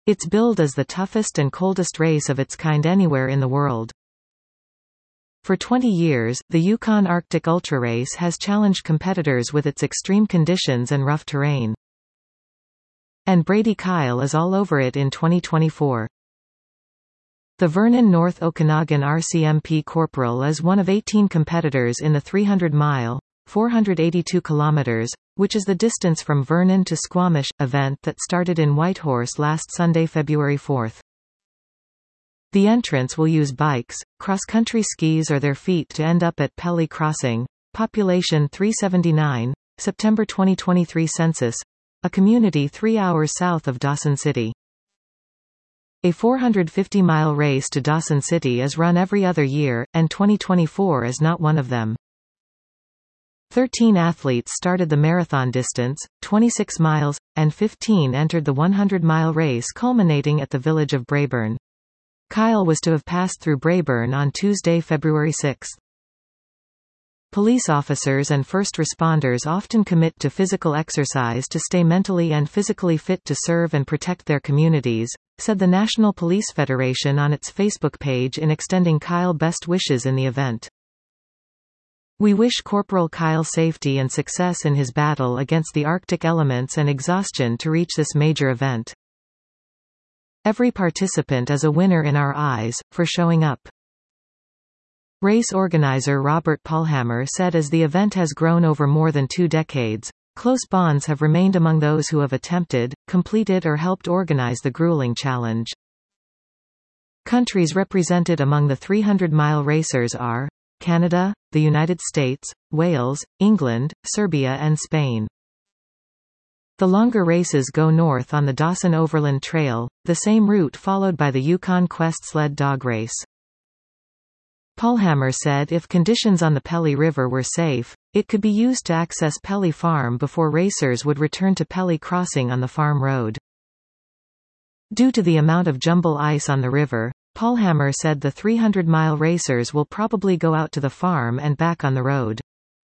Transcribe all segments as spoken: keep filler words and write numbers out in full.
It's billed as the toughest and coldest race of its kind anywhere in the world. For twenty years, the Yukon Arctic Ultra Race has challenged competitors with its extreme conditions and rough terrain. And Brady Kyle is all over it in twenty twenty-four. The Vernon North Okanagan R C M P Corporal is one of eighteen competitors in the three hundred mile, four hundred eighty-two kilometers, which is the distance from Vernon to Squamish, event that started in Whitehorse last Sunday, February fourth. The entrants will use bikes, cross-country skis or their feet to end up at Pelly Crossing, population three seventy-nine, September twenty twenty-three census, a community three hours south of Dawson City. A four hundred fifty mile race to Dawson City is run every other year, and twenty twenty-four is not one of them. Thirteen athletes started the marathon distance, twenty-six miles, and fifteen entered the one hundred mile race culminating at the village of Braeburn. Kyle was to have passed through Braeburn on Tuesday, February sixth. Police officers and first responders often commit to physical exercise to stay mentally and physically fit to serve and protect their communities, said the National Police Federation on its Facebook page in extending Kyle best wishes in the event. We wish Corporal Kyle safety and success in his battle against the Arctic elements and exhaustion to reach this major event. Every participant is a winner in our eyes, for showing up. Race organizer Robert Paulhammer said as the event has grown over more than two decades, close bonds have remained among those who have attempted, completed or helped organize the grueling challenge. Countries represented among the three hundred mile racers are Canada, the United States, Wales, England, Serbia and Spain. The longer races go north on the Dawson Overland Trail, the same route followed by the Yukon Quest Sled Dog Race. Paulhammer said if conditions on the Pelly River were safe, it could be used to access Pelly Farm before racers would return to Pelly Crossing on the farm road. Due to the amount of jumble ice on the river, Paulhammer said the three hundred mile racers will probably go out to the farm and back on the road.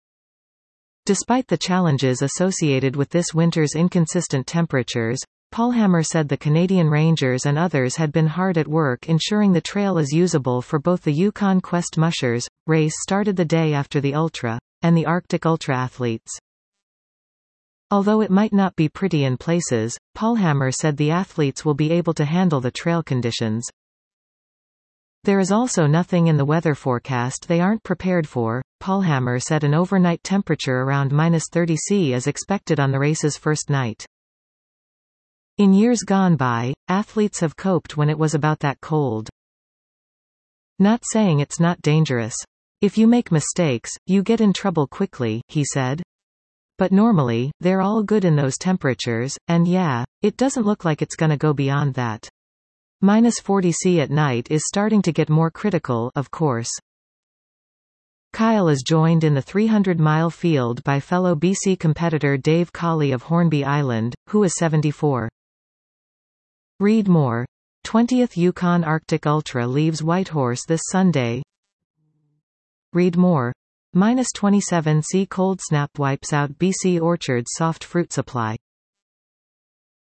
Despite the challenges associated with this winter's inconsistent temperatures, Paulhammer said the Canadian Rangers and others had been hard at work ensuring the trail is usable for both the Yukon Quest Mushers, race started the day after the Ultra, and the Arctic Ultra athletes. Although it might not be pretty in places, Paulhammer said the athletes will be able to handle the trail conditions. There is also nothing in the weather forecast they aren't prepared for. Paulhammer said an overnight temperature around minus thirty Celsius is expected on the race's first night. In years gone by, athletes have coped when it was about that cold. Not saying it's not dangerous. If you make mistakes, you get in trouble quickly, he said. But normally, they're all good in those temperatures, and yeah, it doesn't look like it's gonna go beyond that. Minus forty Celsius at night is starting to get more critical, of course. Kyle is joined in the three hundred mile field by fellow B C competitor Dave Colley of Hornby Island, who is seventy-four. Read more. twentieth Yukon Arctic Ultra leaves Whitehorse this Sunday. Read more. Minus twenty-seven Celsius cold snap wipes out B C orchards' soft fruit supply.